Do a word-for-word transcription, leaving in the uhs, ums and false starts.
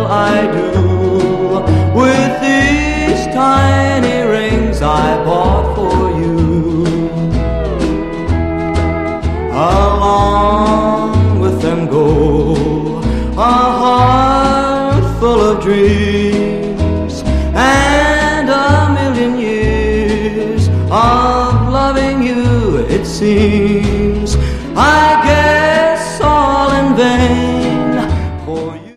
will I do with these tiny rings I bought for you? Along with them go a heart full of dreams and a million years of loving you, it seems.